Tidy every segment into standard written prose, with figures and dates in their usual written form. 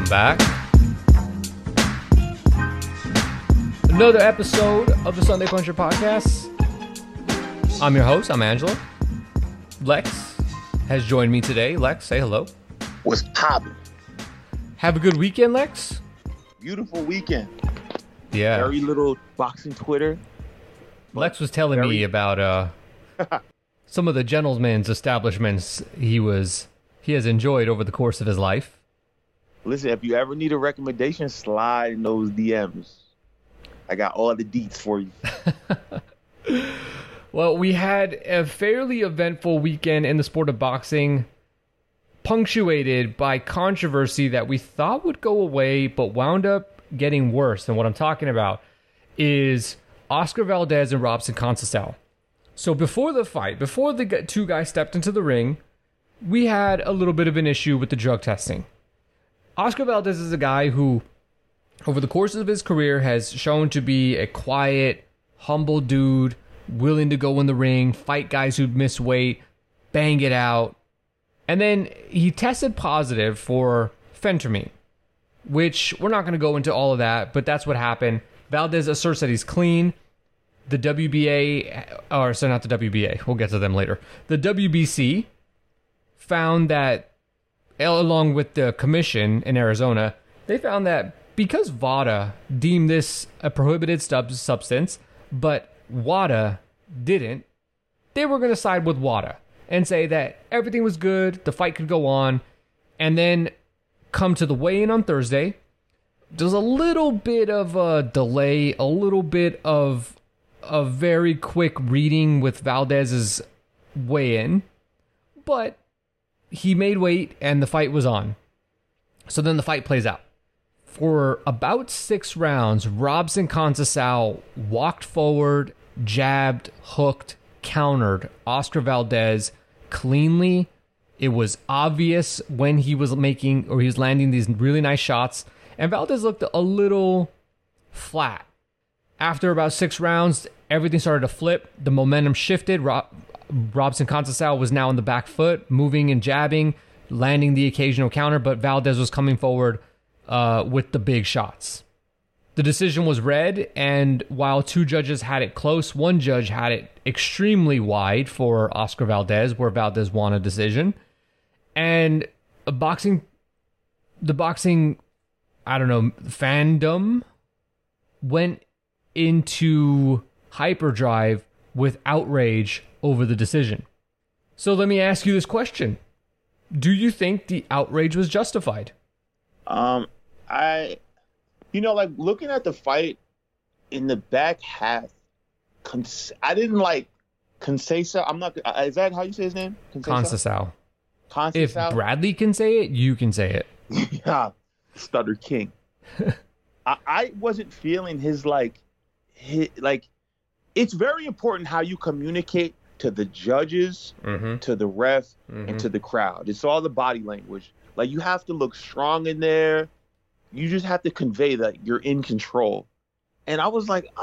Welcome back. Another episode of the Sunday Puncher Podcast. I'm your host, I'm Angela. Lex has joined me today. Lex, say hello. What's poppin'? Have a good weekend, Lex? Beautiful weekend. Yeah. Very little boxing Twitter. Lex was telling me about some of the gentleman's establishments he has enjoyed over the course of his life. Listen, if you ever need a recommendation, slide in those DMs. I got all the deets for you. Well, we had a fairly eventful weekend in the sport of boxing, punctuated by controversy that we thought would go away, but wound up getting worse. And what I'm talking about is Oscar Valdez and Robson Conceição. So before the fight, before the two guys stepped into the ring, we had a little bit of an issue with the drug testing. Oscar Valdez is a guy who, over the course of his career, has shown to be a quiet, humble dude, willing to go in the ring, fight guys who miss weight, bang it out. And then he tested positive for phentermine, which we're not going to go into all of that, but that's what happened. Valdez asserts that he's clean. The WBA, or sorry, not the WBA, we'll get to them later. The WBC found that, along with the commission in Arizona, they found that because VADA deemed this a prohibited substance, but WADA didn't, they were going to side with WADA and say that everything was good, the fight could go on, and then come to the weigh-in on Thursday. There's a little bit of a delay, a little bit of a very quick reading with Valdez's weigh-in, but he made weight and the fight was on. So then the fight plays out. For about 6 rounds, Robson Conceição walked forward, jabbed, hooked, countered Oscar Valdez cleanly. It was obvious when he was landing these really nice shots, and Valdez looked a little flat. After about 6 rounds, everything started to flip. The momentum shifted. Robson Conceição was now on the back foot, moving and jabbing, landing the occasional counter, but Valdez was coming forward with the big shots. The decision was read, and while 2 judges had it close, 1 judge had it extremely wide for Oscar Valdez, where Valdez won a decision. And the boxing, fandom went into hyperdrive with outrage over the decision. So let me ask you this question. Do you think the outrage was justified? Looking at the fight in the back half, I didn't like Conceição. I'm not. Is that how you say his name? Conceição. If Bradley can say it, you can say it. Yeah, Stutter King. I wasn't feeling his it's very important how you communicate to the judges, to the ref, and to the crowd. It's all the body language. Like, you have to look strong in there. You just have to convey that you're in control. And I was like,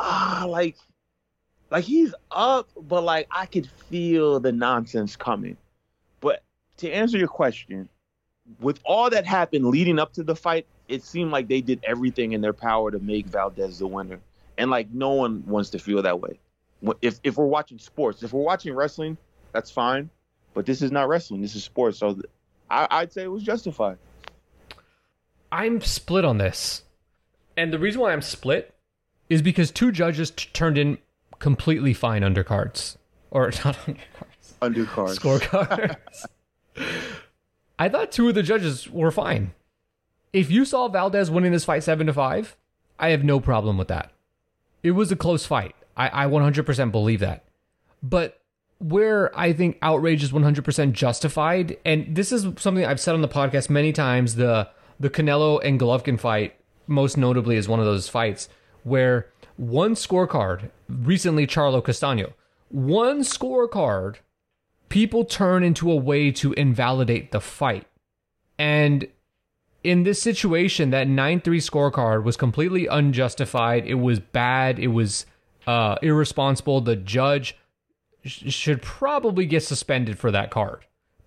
he's up, but I could feel the nonsense coming. But to answer your question, with all that happened leading up to the fight, it seemed like they did everything in their power to make Valdez the winner. And no one wants to feel that way. If we're watching sports, if we're watching wrestling, that's fine. But this is not wrestling. This is sports. So I'd say it was justified. I'm split on this. And the reason why I'm split is because 2 judges turned in completely fine undercards. Or not undercards. Undercards. Scorecards. I thought 2 of the judges were fine. If you saw Valdez winning this fight 7-5, I have no problem with that. It was a close fight. I 100% believe that. But where I think outrage is 100% justified, and this is something I've said on the podcast many times, the Canelo and Golovkin fight, most notably, is one of those fights where one scorecard, recently Charlo Castaño, one scorecard, people turn into a way to invalidate the fight. And in this situation, that 9-3 scorecard was completely unjustified. It was bad. It was irresponsible. The judge should probably get suspended for that card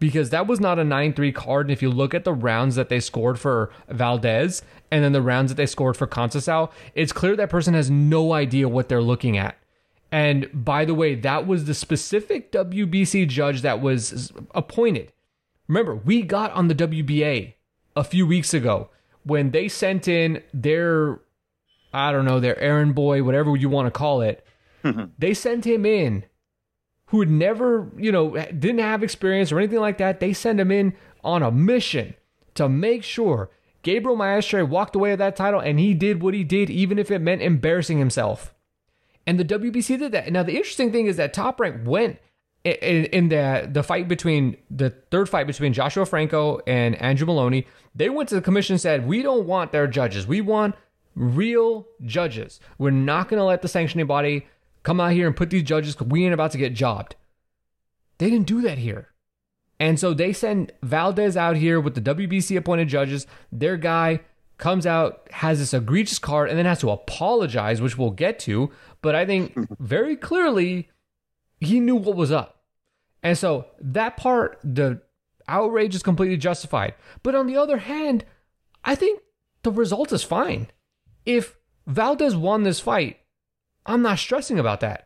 because that was not a 9-3 card. And if you look at the rounds that they scored for Valdez and then the rounds that they scored for Conceição, it's clear that person has no idea what they're looking at. And by the way, that was the specific WBC judge that was appointed. Remember, we got on the WBA a few weeks ago when they sent in their, I don't know, their errand boy, whatever you want to call it. They sent him in who had never, didn't have experience or anything like that. They sent him in on a mission to make sure Gabriel Maestre walked away with that title, and he did what he did, even if it meant embarrassing himself. And the WBC did that. Now, the interesting thing is that Top Rank went in the fight between the third fight between Joshua Franco and Andrew Maloney. They went to the commission and said, we don't want their judges. We want real judges. We're not going to let the sanctioning body come out here and put these judges because we ain't about to get jobbed. They didn't do that here. And so they send Valdez out here with the WBC appointed judges. Their guy comes out, has this egregious card, and then has to apologize, which we'll get to. But I think very clearly he knew what was up. And so that part, the outrage is completely justified. But on the other hand, I think the result is fine. If Valdez won this fight, I'm not stressing about that.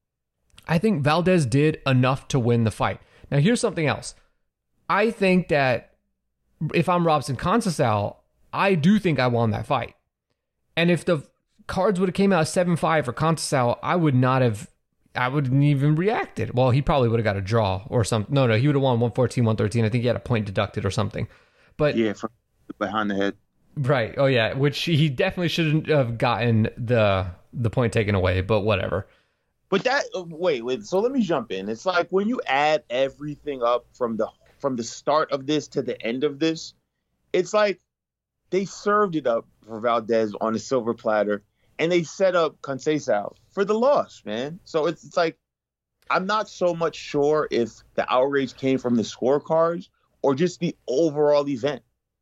I think Valdez did enough to win the fight. Now, here's something else. I think that if I'm Robson Conceição, I do think I won that fight. And if the cards would have came out 7-5 for Conceição, I wouldn't even reacted. Well, he probably would have got a draw or something. No, he would have won 114, 113. I think he had a point deducted or something. But yeah, from behind the head. Right. Oh, yeah. Which he definitely shouldn't have gotten the point taken away, but whatever. But that wait. So let me jump in. It's like when you add everything up from the start of this to the end of this, it's like they served it up for Valdez on a silver platter, and they set up Conceição for the loss, man. So it's like I'm not so much sure if the outrage came from the scorecards or just the overall event.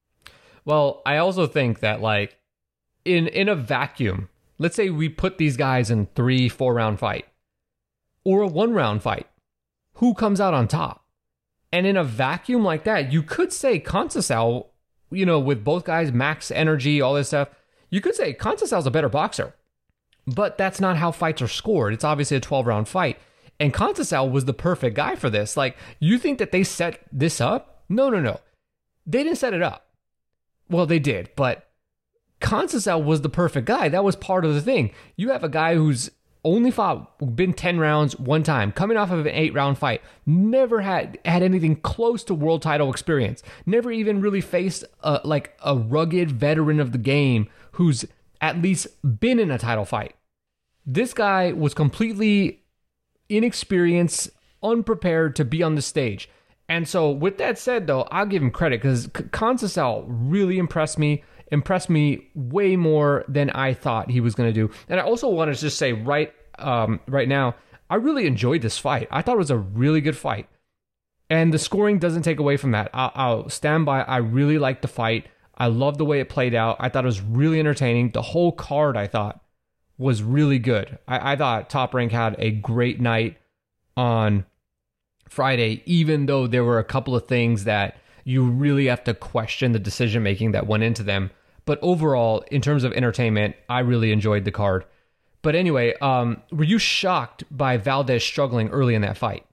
Well, I also think that like in a vacuum, let's say we put these guys in 3-4 round fight or a 1-round fight, who comes out on top? And in a vacuum like that, you could say Conceição, with both guys, max energy, all this stuff, you could say Conceição's a better boxer. But that's not how fights are scored. It's obviously a 12-round fight. And Conceição was the perfect guy for this. Like, you think that they set this up? No. They didn't set it up. Well, they did, but Conceição was the perfect guy. That was part of the thing. You have a guy who's only been 10 rounds one time, coming off of an 8-round fight, never had anything close to world title experience, never even really faced a rugged veteran of the game who's at least been in a title fight. This guy was completely inexperienced, unprepared to be on the stage. And so with that said, though, I'll give him credit because Conceição really impressed me way more than I thought he was going to do. And I also want to just say right now, I really enjoyed this fight. I thought it was a really good fight. And the scoring doesn't take away from that. I'll stand by. I really liked the fight. I loved the way it played out. I thought it was really entertaining. The whole card, I thought, was really good. I thought Top Rank had a great night on Friday, even though there were a couple of things that you really have to question the decision making that went into them. But overall, in terms of entertainment, I really enjoyed the card. But anyway, were you shocked by Valdez struggling early in that fight?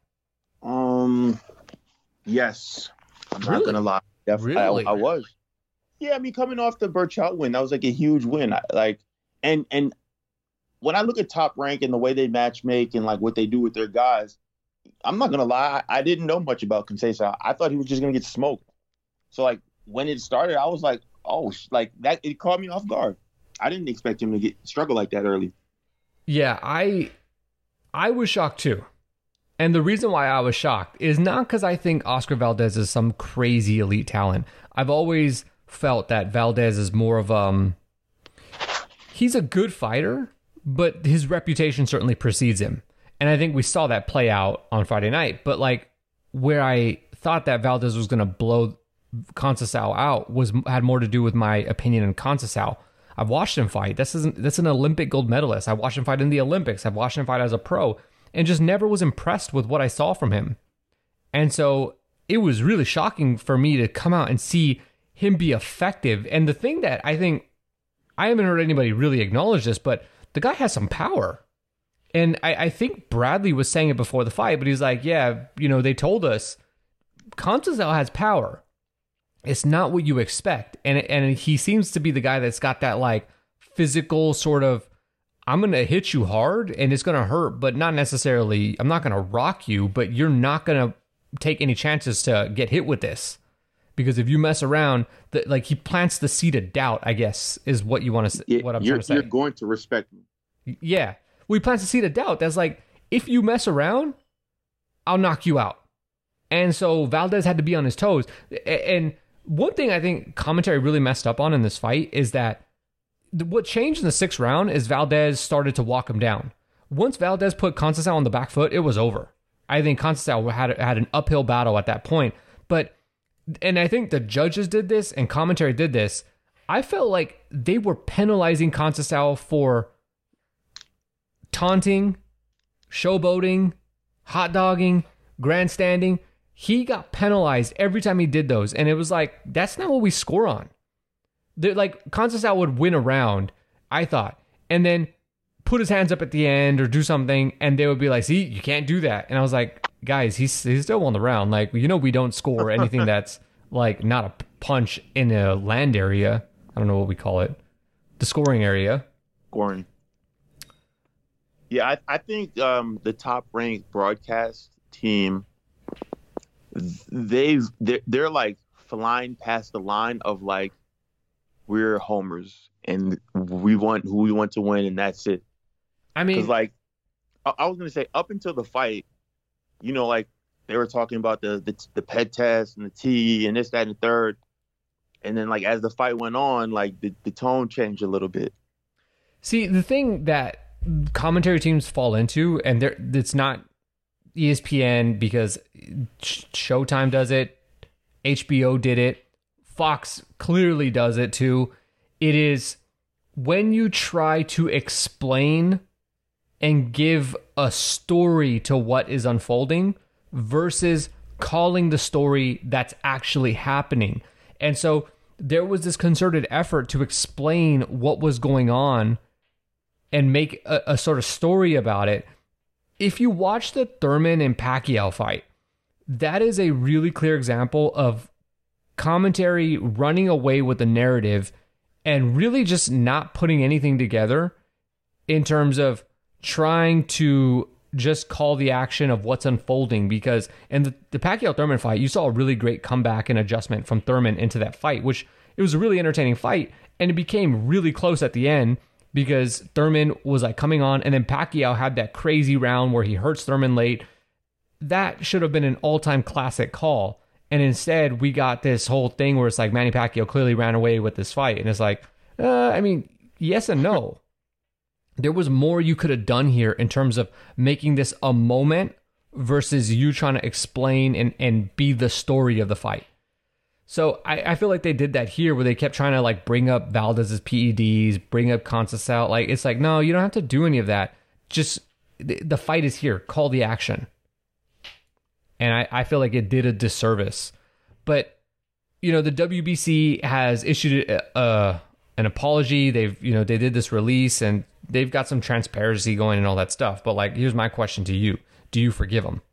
Yes. I'm not gonna lie. Definitely, I was. Yeah, I mean, coming off the Burchell win, that was like a huge win. And when I look at Top Rank and the way they match make and like what they do with their guys, I'm not gonna lie, I didn't know much about Conceição. I thought he was just gonna get smoked. So like when it started, I was like, oh, like that. It caught me off guard. I didn't expect him to struggle like that early. Yeah, I was shocked too. And the reason why I was shocked is not because I think Oscar Valdez is some crazy elite talent. I've always felt that Valdez is more of he's a good fighter, but his reputation certainly precedes him. And I think we saw that play out on Friday night. But like where I thought that Valdez was going to blow Conceição out had more to do with my opinion on Conceição. I've watched him fight. That's an Olympic gold medalist. I watched him fight in the Olympics. I've watched him fight as a pro and just never was impressed with what I saw from him. And so it was really shocking for me to come out and see him be effective. And the thing that I think, I haven't heard anybody really acknowledge this, but the guy has some power. And I think Bradley was saying it before the fight, but he's like, yeah, they told us Conceição has power. It's not what you expect. And he seems to be the guy that's got that like physical sort of, I'm going to hit you hard and it's going to hurt, but not necessarily, I'm not going to rock you, but you're not going to take any chances to get hit with this. Because if you mess around, like he plants the seed of doubt, I guess, is what you want to say. What I'm trying to say. You're going to respect me. Yeah. Well, he plants the seed of doubt. That's like, if you mess around, I'll knock you out. And so Valdez had to be on his toes. And one thing I think commentary really messed up on in this fight is that what changed in the 6th round is Valdez started to walk him down. Once Valdez put Conceição on the back foot, it was over. I think Conceição had an uphill battle at that point. And I think the judges did this and commentary did this. I felt like they were penalizing Conceição for taunting, showboating, hot dogging, grandstanding. He got penalized every time he did those. And it was like, that's not what we score on. Like, Conceição would win a round, I thought, and then put his hands up at the end or do something, and they would be like, see, you can't do that. And I was like, guys, he's still won the round. Like, we don't score anything that's, like, not a punch in a land area. I don't know what we call it. The scoring area. Scoring. Yeah, I think the top-ranked broadcast team, they're like flying past the line of like, we're homers and we want who we want to win, and that's it. I mean, because like I was gonna say, up until the fight, like they were talking about the pet test and the T and this, that, and the third, and then like as the fight went on, like the tone changed a little bit. See, the thing that commentary teams fall into, and it's not ESPN because Showtime does it, HBO did it, Fox clearly does it too. It is when you try to explain and give a story to what is unfolding versus calling the story that's actually happening. And so there was this concerted effort to explain what was going on and make a sort of story about it. If you watch the Thurman and Pacquiao fight, that is a really clear example of commentary running away with the narrative and really just not putting anything together in terms of trying to just call the action of what's unfolding. Because in the Pacquiao-Thurman fight, you saw a really great comeback and adjustment from Thurman into that fight, which it was a really entertaining fight, and it became really close at the end because Thurman was like coming on, and then Pacquiao had that crazy round where he hurts Thurman late. That should have been an all-time classic call. And instead, we got this whole thing where it's like Manny Pacquiao clearly ran away with this fight. And it's like, yes and no. There was more you could have done here in terms of making this a moment versus you trying to explain and be the story of the fight. So I feel like they did that here where they kept trying to like bring up Valdez's PEDs, bring up Conceição. Like, it's like, no, you don't have to do any of that. Just the fight is here. Call the action. And I feel like it did a disservice. But, the WBC has issued an apology. They did this release and they've got some transparency going and all that stuff. But like, here's my question to you. Do you forgive them?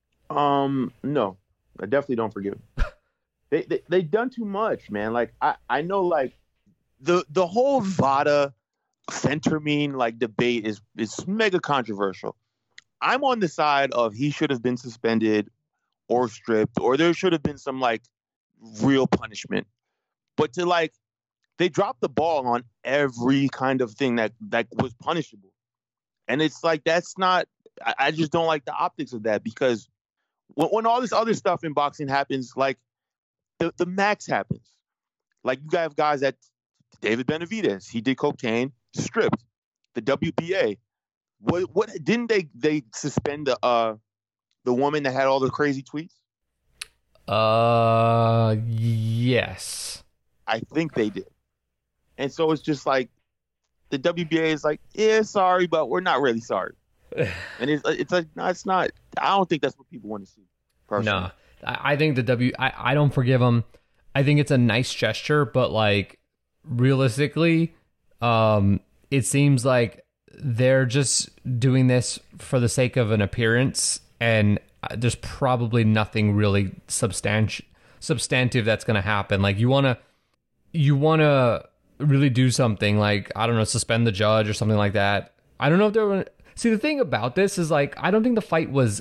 No, I definitely don't forgive them. They've done too much, man. Like, I know like the whole VADA phentermine like debate is mega controversial. I'm on the side of he should have been suspended or stripped, or there should have been some like real punishment. But to like, they dropped the ball on every kind of thing that was punishable. And it's like, that's not, I just don't like the optics of that, because when all this other stuff in boxing happens, like the max happens. Like, you have guys that David Benavidez, he did cocaine, stripped. The WBA, what didn't they suspend the woman that had all the crazy tweets? Yes. I think they did. And so it's just like, the WBA is like, yeah, sorry, but we're not really sorry. And it's like, no, it's not. I don't think that's what people want to see, personally. No. I think I don't forgive him. I think it's a nice gesture, but like realistically, it seems like they're just doing this for the sake of an appearance, and there's probably nothing really substantive that's going to happen. Like you want to really do something like, I don't know, suspend the judge or something like that. I don't know if they're see, the thing about this is like, I don't think the fight was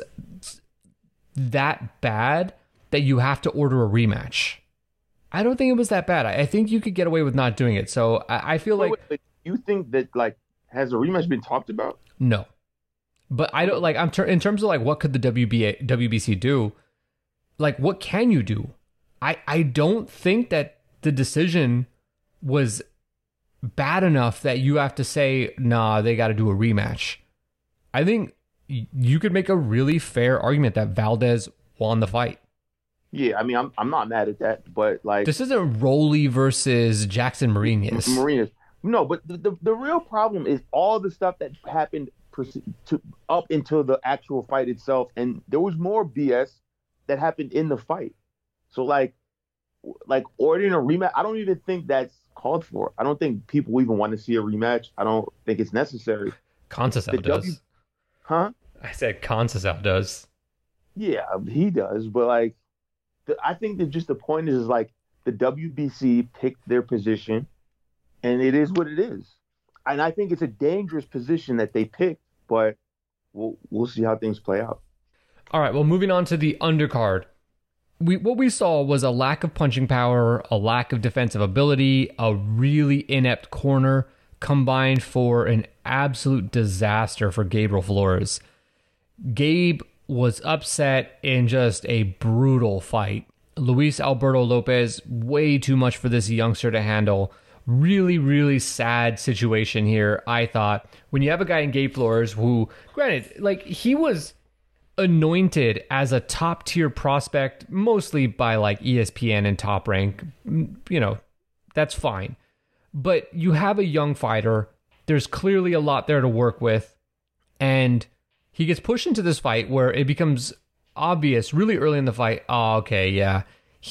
that bad that you have to order a rematch. I don't think it was that bad. I think you could get away with not doing it. So I feel like you think that like, has a rematch been talked about? No, but I don't like. In terms of like, what could the WBC do? Like, what can you do? I don't think that the decision was bad enough that you have to say, nah, they got to do a rematch. I think you could make a really fair argument that Valdez won the fight. Yeah, I mean, I'm not mad at that, but like, this isn't Rolly versus Jackson Marinas. No, but the real problem is all the stuff that happened up until the actual fight itself, and there was more BS that happened in the fight. So like ordering a rematch, I don't even think that's called for. I don't think people even want to see a rematch. I don't think it's necessary. Conceição does. Huh? I said Conceição does. Yeah, he does, but like, I think that just the point is like the WBC picked their position. And it is what it is. And I think it's a dangerous position that they picked, but we'll see how things play out. All right, well, moving on to the undercard. What we saw was a lack of punching power, a lack of defensive ability, a really inept corner combined for an absolute disaster for Gabriel Flores. Gabe was upset in just a brutal fight. Luis Alberto Lopez, way too much for this youngster to handle. Really, really sad situation here, I thought. When you have a guy in Gabe Flores who, granted, like, he was anointed as a top-tier prospect, mostly by, like, ESPN and Top Rank. You know, that's fine. But you have a young fighter. There's clearly a lot there to work with. And he gets pushed into this fight where it becomes obvious really early in the fight, oh, okay, yeah.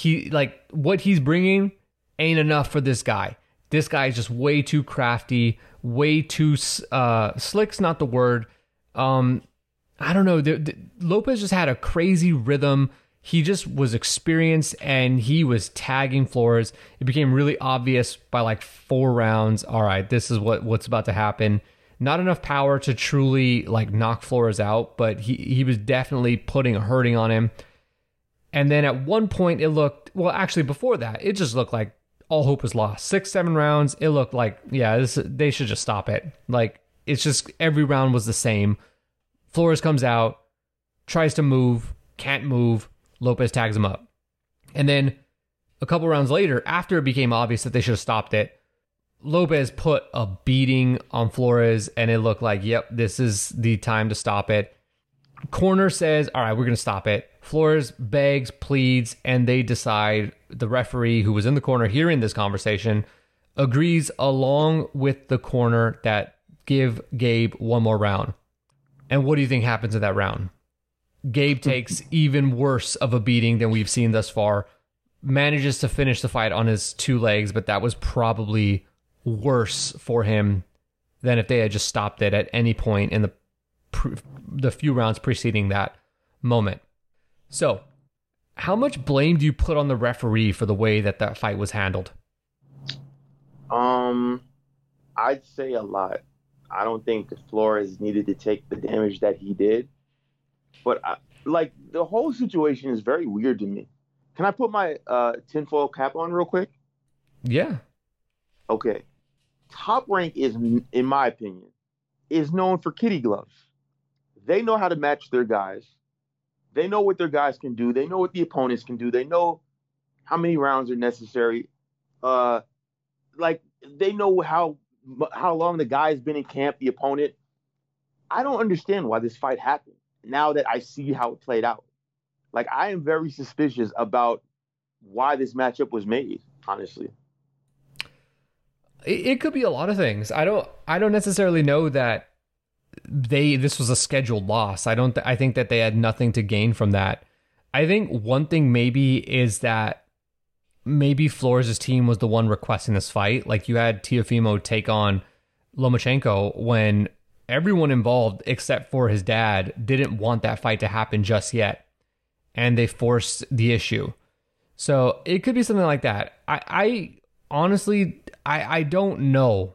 What he's bringing ain't enough for this guy. This guy is just way too crafty, way too slick's not the word. I don't know. Lopez just had a crazy rhythm. He just was experienced and he was tagging Flores. It became really obvious by like 4 rounds. All right, this is what's about to happen. Not enough power to truly like knock Flores out, but he was definitely putting a hurting on him. And then at one point it looked, well, actually before that, it just looked like all hope was lost. 6-7 rounds, it looked like, yeah, they should just stop it. Like, it's just every round was the same. Flores comes out, tries to move, can't move. Lopez tags him up. And then a couple rounds later, after it became obvious that they should have stopped it, Lopez put a beating on Flores, and it looked like, yep, this is the time to stop it. Corner says, all right, we're going to stop it. Flores begs, pleads, and they decide, the referee who was in the corner hearing this conversation agrees along with the corner that give Gabe one more round. And what do you think happens in that round? Gabe takes even worse of a beating than we've seen thus far, manages to finish the fight on his 2 legs, but that was probably worse for him than if they had just stopped it at any point in the few rounds preceding that moment. So, how much blame do you put on the referee for the way that fight was handled? I'd say a lot. I don't think Flores needed to take the damage that he did. But the whole situation is very weird to me. Can I put my tinfoil cap on real quick? Yeah. Okay. Top Rank is, in my opinion, is known for kitty gloves. They know how to match their guys. They know what their guys can do. They know what the opponents can do. They know how many rounds are necessary. They know how long the guy's been in camp, the opponent. I don't understand why this fight happened now that I see how it played out. Like, I am very suspicious about why this matchup was made, honestly. It could be a lot of things. I don't necessarily know that this was a scheduled loss. I think that they had nothing to gain from that. I think one thing maybe is that maybe Flores' team was the one requesting this fight. Like you had Teofimo take on Lomachenko when everyone involved except for his dad didn't want that fight to happen just yet. And they forced the issue. So it could be something like that. I honestly, I don't know.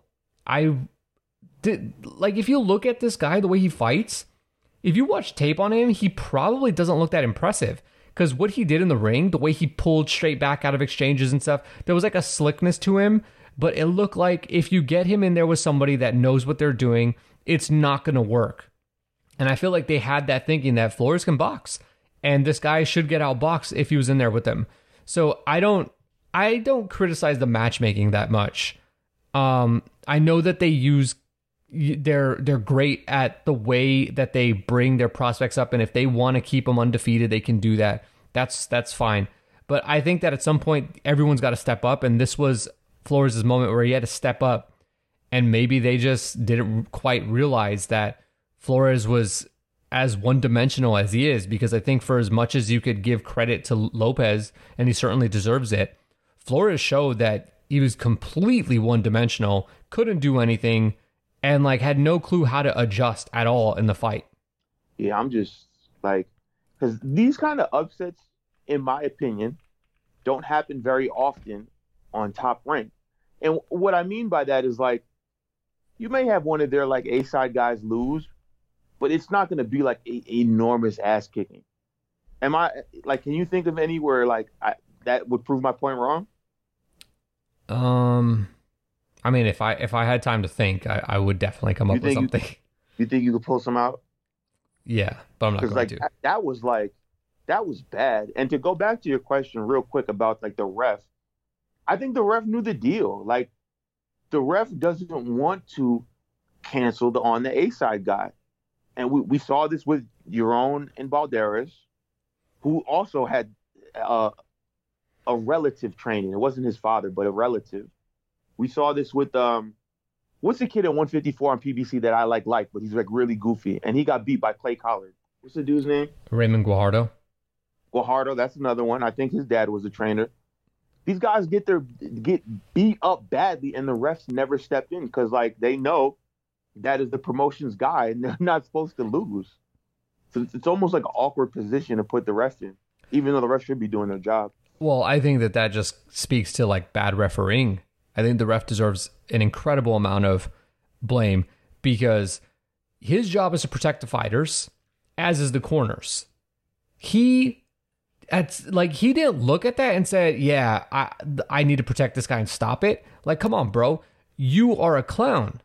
If you look at this guy, the way he fights, if you watch tape on him, he probably doesn't look that impressive. Because what he did in the ring, the way he pulled straight back out of exchanges and stuff, there was like a slickness to him. But it looked like if you get him in there with somebody that knows what they're doing, it's not going to work. And I feel like they had that thinking that Flores can box. And this guy should get outboxed if he was in there with them. So I don't criticize the matchmaking that much. I know that they're great at the way that they bring their prospects up, and if they want to keep them undefeated, they can do that. That's fine. But I think that at some point everyone's got to step up, and this was Flores' moment where he had to step up, and maybe they just didn't quite realize that Flores was as one-dimensional as he is, because I think for as much as you could give credit to Lopez, and he certainly deserves it, Flores showed that he was completely one-dimensional, couldn't do anything, and like had no clue how to adjust at all in the fight. Yeah, I'm just like, because these kind of upsets, in my opinion, don't happen very often on Top Rank. And what I mean by that is like, you may have one of their like A-side guys lose, but it's not going to be like a enormous ass kicking. Can you think of anywhere like that would prove my point wrong? I mean, if I had time to think, I would definitely come up with something. You think you could pull some out? Yeah, but I'm not going to. That was bad. And to go back to your question real quick about like the ref, I think the ref knew the deal. Like the ref doesn't want to cancel on the A-side guy. And we saw this with Euron and Balderas, who also had a relative training. It wasn't his father, but a relative. We saw this with what's the kid at 154 on PBC that I like, but he's like really goofy, and he got beat by Clay Collard. What's the dude's name? Raymond Guajardo. Guajardo, that's another one. I think his dad was a trainer. These guys get beat up badly, and the refs never step in because like they know that is the promotion's guy, and they're not supposed to lose. So it's almost like an awkward position to put the ref in, even though the ref should be doing their job. Well, I think that just speaks to like bad refereeing. I think the ref deserves an incredible amount of blame because his job is to protect the fighters, as is the corners. He didn't look at that and say, "Yeah, I need to protect this guy and stop it." Like, come on, bro, you are a clown.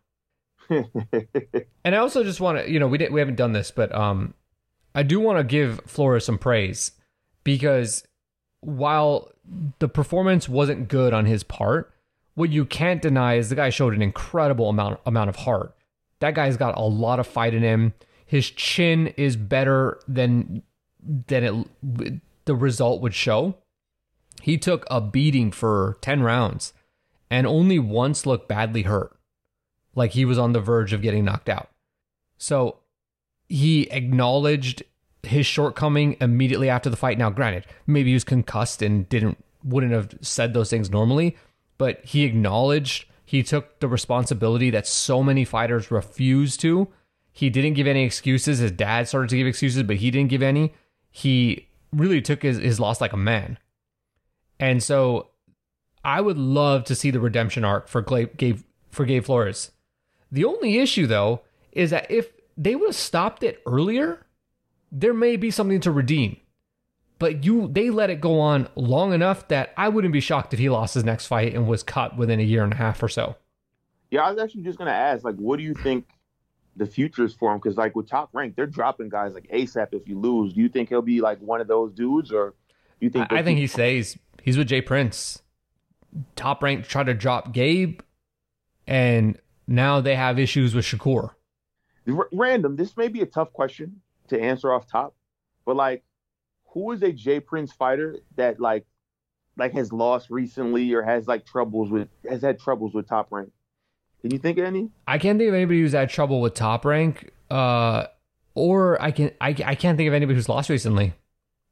And I also just want to, we haven't done this, but I do want to give Flores some praise because while the performance wasn't good on his part, what you can't deny is the guy showed an incredible amount of heart. That guy's got a lot of fight in him. His chin is better than the result would show. He took a beating for 10 rounds and only once looked badly hurt. Like he was on the verge of getting knocked out. So he acknowledged his shortcoming immediately after the fight. Now, granted, maybe he was concussed and wouldn't have said those things normally, but he acknowledged he took the responsibility that so many fighters refuse to. He didn't give any excuses. His dad started to give excuses, but he didn't give any. He really took his loss like a man. And so I would love to see the redemption arc for Gabe Flores. The only issue, though, is that if they would have stopped it earlier, there may be something to redeem. But they let it go on long enough that I wouldn't be shocked if he lost his next fight and was cut within a year and a half or so. Yeah, I was actually just going to ask, like, what do you think the future is for him? Because, like, with Top Rank, they're dropping guys like ASAP if you lose. Do you think he'll be, like, one of those dudes? Or do you think... I think he stays. He's with Jay Prince. Top Rank tried to drop Gabe, and now they have issues with Shakur. Random, this may be a tough question to answer off top, but, like, who is a Jay Prince fighter that, like has lost recently or has had troubles with Top Rank? Can you think of any? I can't think of anybody who's had trouble with Top Rank, or I can't think of anybody who's lost recently.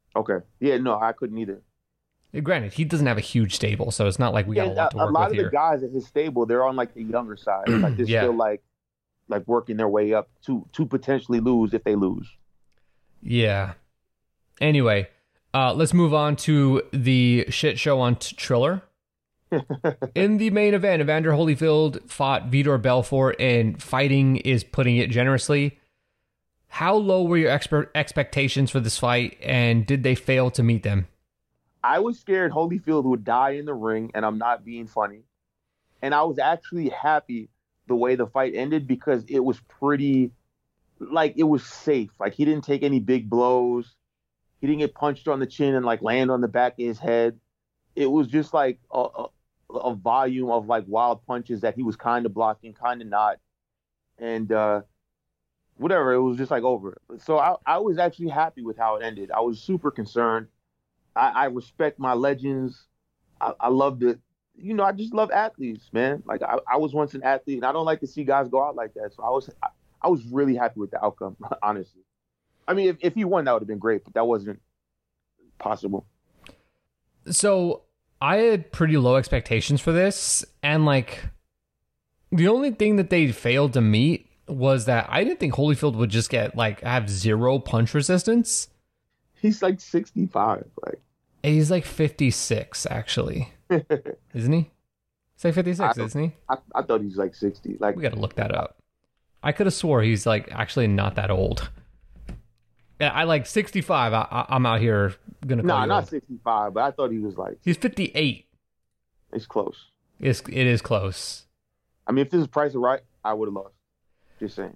Okay. Yeah, no, I couldn't either. Granted, he doesn't have a huge stable, so it's not like we got a Yeah, lot to a work lot with of the here. guys at his stable, they're on like the younger side. Like they're Yeah. still like working their way up to potentially lose if they lose. Yeah. Anyway, let's move on to the shit show on Triller. In the main event, Evander Holyfield fought Vitor Belfort, and fighting is putting it generously. How low were your expectations for this fight, and did they fail to meet them? I was scared Holyfield would die in the ring, and I'm not being funny. And I was actually happy the way the fight ended because it was pretty, like it was safe. Like he didn't take any big blows. He didn't get punched on the chin and like land on the back of his head. It was just like a volume of like wild punches that he was kind of blocking, kind of not. And whatever, it was just like over. So I was actually happy with how it ended. I was super concerned. I respect my legends. I love the, I just love athletes, man. Like I was once an athlete, and I don't like to see guys go out like that. So I was really happy with the outcome, honestly. I mean, if he won, that would have been great, but that wasn't possible. So I had pretty low expectations for this, and like the only thing that they failed to meet was that I didn't think Holyfield would just get like have zero punch resistance. He's like 65, like he's like 56 actually, isn't he? He's like 56, isn't he? I thought he was like 60. Like we got to look that up. I could have swore he's like actually not that old. I like 65. I'm out here gonna call you not old. 65, but I thought he was like He's 58. It's close. It is close. I mean, if this is Price is Right, I would have lost. Just saying.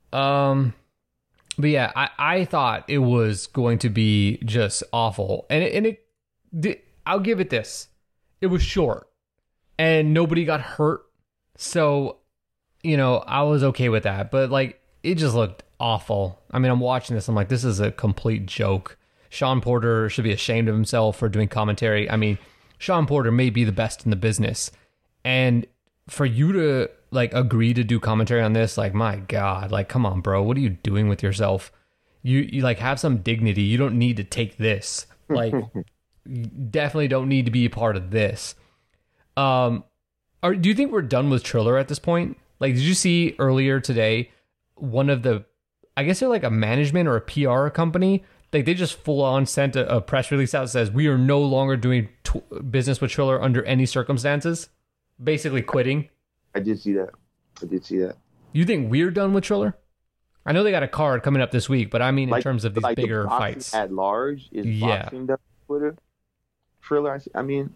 But yeah, I thought it was going to be just awful, and I'll give it this: it was short, and nobody got hurt, so I was okay with that. But like, it just looked awful. I mean, I'm watching this, I'm like, this is a complete joke. Sean Porter should be ashamed of himself for doing commentary. I mean, Sean Porter may be the best in the business, and for you to like agree to do commentary on this, like, my God, like, come on, bro, what are you doing with yourself? You like have some dignity. You don't need to take this. Like, you definitely don't need to be a part of this. Do you think we're done with Triller at this point? Like, did you see earlier today one of the, I guess they're like a management or a PR company, like they just full on sent a press release out that says we are no longer doing business with Triller under any circumstances, basically quitting. I did see that. You think we're done with Triller? I know they got a card coming up this week, but I mean in terms of these like bigger the boxing fights. At large, is boxing done with Twitter? Triller? I mean,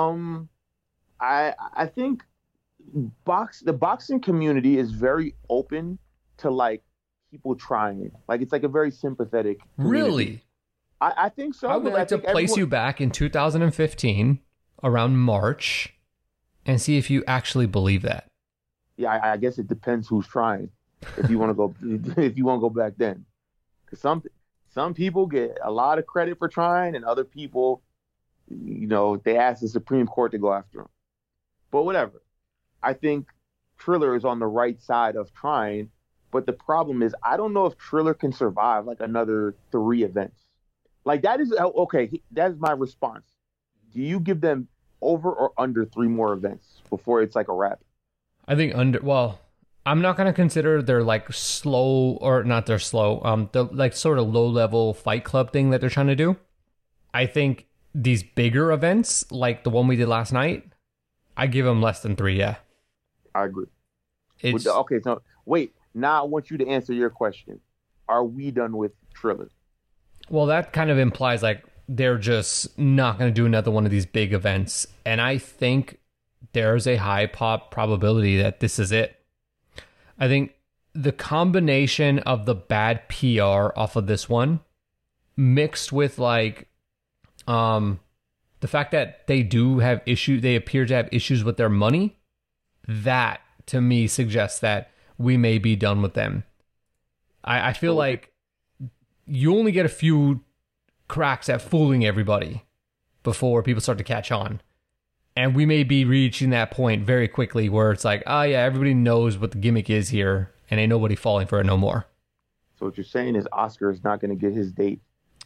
I think the boxing community is very open to like people trying. Like it's like a very sympathetic community. Really? I think so. I would like to place you back in 2015 around March and see if you actually believe that. Yeah, I guess it depends who's trying. If you want to go, if you want to go back then, because some people get a lot of credit for trying, and other people, they ask the Supreme Court to go after them. But whatever. I think Triller is on the right side of trying, but the problem is I don't know if Triller can survive like another 3 events. Like that is okay. That is my response. Do you give them over or under 3 more events before it's like a wrap? I think under. Well, I'm not going to consider their like slow or not their slow. The like sort of low level Fight Club thing that they're trying to do. I think these bigger events like the one we did last night, I give them less than 3. Yeah, I agree. It's okay. So wait. Now I want you to answer your question. Are we done with Triller? Well, that kind of implies like they're just not going to do another one of these big events. And I think there's a high probability that this is it. I think the combination of the bad PR off of this one mixed with like the fact that they appear to have issues with their money, that to me suggests that we may be done with them. I feel like you only get a few cracks at fooling everybody before people start to catch on. And we may be reaching that point very quickly where it's like, oh yeah, everybody knows what the gimmick is here and ain't nobody falling for it no more. So what you're saying is Oscar is not going to get his date.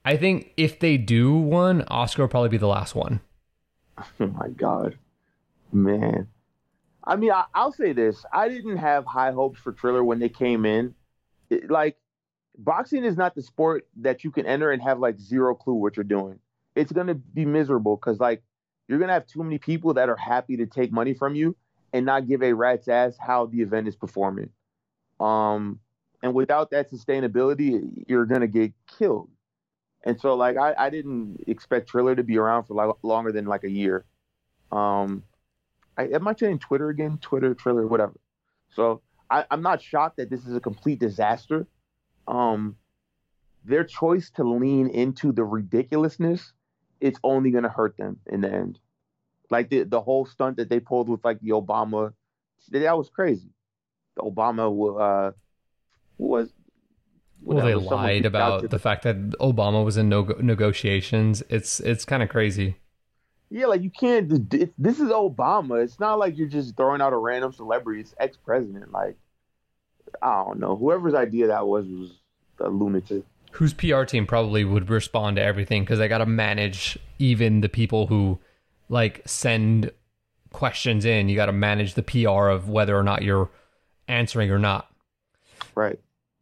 I think if they do one, Oscar will probably be the last one. Oh my God, man. I mean, I'll say this: I didn't have high hopes for Triller when they came in. Like, boxing is not the sport that you can enter and have like zero clue what you're doing. It's gonna be miserable because like you're gonna have too many people that are happy to take money from you and not give a rat's ass how the event is performing. And without that sustainability, you're gonna get killed. And so like I didn't expect Triller to be around for like longer than like a year. Um, am I saying Twitter again? Twitter, Triller, whatever. So I'm not shocked that this is a complete disaster. Um, their choice to lean into the ridiculousness, it's only going to hurt them in the end. Like the whole stunt that they pulled with like the Obama, that was crazy. The Obama was Well, they whatever, someone lied reached out about to the fact that Obama was in negotiations. It's kind of crazy. yeah, like you can't. This is Obama. It's not like you're just throwing out a random celebrity. It's ex-president. Like I don't know. Whoever's idea that was a lunatic. Whose PR team probably would respond to everything because they got to manage even the people who like send questions in. You got to manage the PR of whether or not you're answering or not. Right.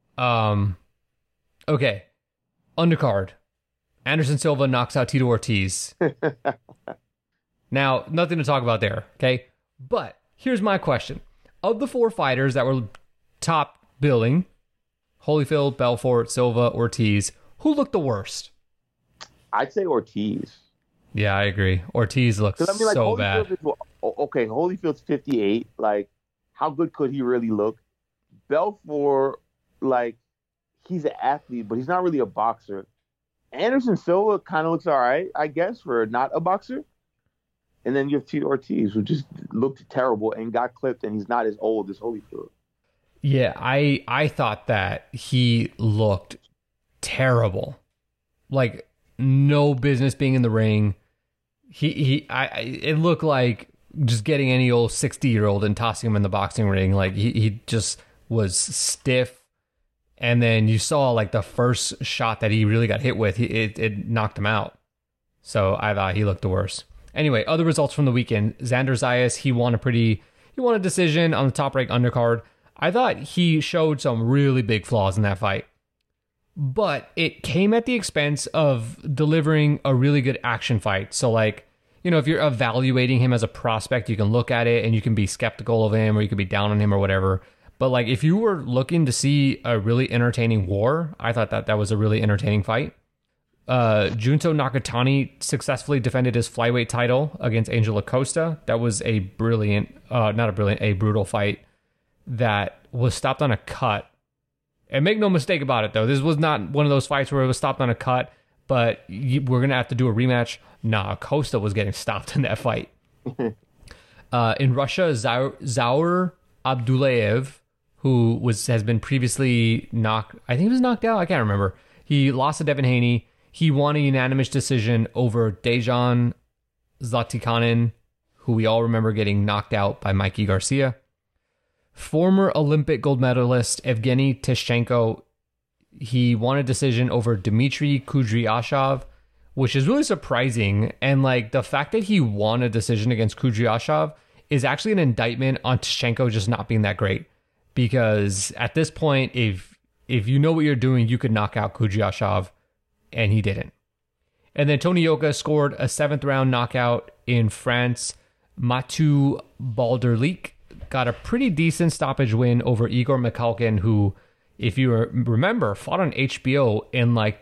Okay. Undercard. Anderson Silva knocks out Tito Ortiz. Now, nothing to talk about there, okay? But here's my question. Of the four fighters that were top billing, Holyfield, Belfort, Silva, Ortiz, who looked the worst? I'd say Ortiz. Yeah, I agree. Ortiz looks I mean, like, so bad. Okay, Holyfield's 58. Like, how good could he really look? Belfort, like, he's an athlete, but he's not really a boxer. Anderson Silva kind of looks all right, I guess, for not a boxer. And then you have Tito Ortiz, who just looked terrible and got clipped, and he's not as old as Holyfield. Yeah, I thought that he looked terrible. Like, no business being in the ring. It looked like just getting any old 60-year-old and tossing him in the boxing ring. Like, he just was stiff. And then you saw, like, the first shot that he really got hit with, it knocked him out. So I thought he looked the worst. Anyway, other results from the weekend. Xander Zayas, he won a decision on the top rank undercard. I thought he showed some really big flaws in that fight. But it came at the expense of delivering a really good action fight. So, like, you know, if you're evaluating him as a prospect, you can look at it and you can be skeptical of him or you can be down on him or whatever. But, like, if you were looking to see a really entertaining war, I thought that was a really entertaining fight. Junto Nakatani successfully defended his flyweight title against Angel Acosta. That was a brutal fight that was stopped on a cut. And make no mistake about it, though. This was not one of those fights where it was stopped on a cut, but we're going to have to do a rematch. Nah, Acosta was getting stopped in that fight. In Russia, Zaur Abdullayev, who has been previously knocked out. I can't remember. He lost to Devin Haney. He won a unanimous decision over Dejan Zlatikanin, who we all remember getting knocked out by Mikey Garcia. Former Olympic gold medalist Evgeny Tishchenko, he won a decision over Dmitry Kudryashov, which is really surprising. And like the fact that he won a decision against Kudryashov is actually an indictment on Tishchenko just not being that great. Because at this point, if you know what you're doing, you could knock out Kudryashov, and he didn't. And then Tony Yoka scored a 7th round knockout in France. Matu Balderlik got a pretty decent stoppage win over Igor Mikhalkin, who, if you remember, fought on HBO in like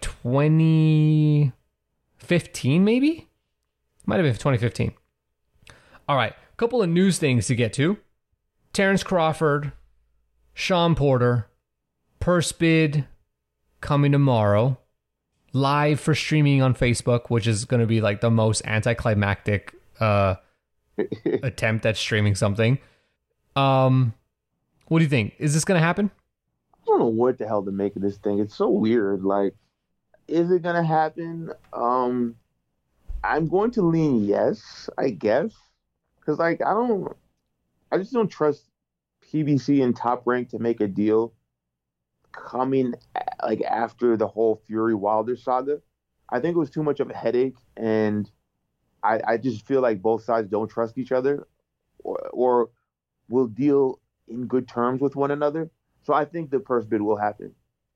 2015, maybe? Might have been 2015. All right, a couple of news things to get to. Terrence Crawford, Sean Porter, purse bid coming tomorrow. Live for streaming on Facebook, which is going to be like the most anticlimactic attempt at streaming something. What do you think? Is this going to happen? I don't know what the hell to make of this thing. It's so weird. Like, is it going to happen? I'm going to lean yes, I guess. Because, like, I just don't trust PBC and Top Rank to make a deal coming like after the whole Fury Wilder saga. I think it was too much of a headache, and I just feel like both sides don't trust each other, or will deal in good terms with one another. So I think the purse bid will happen.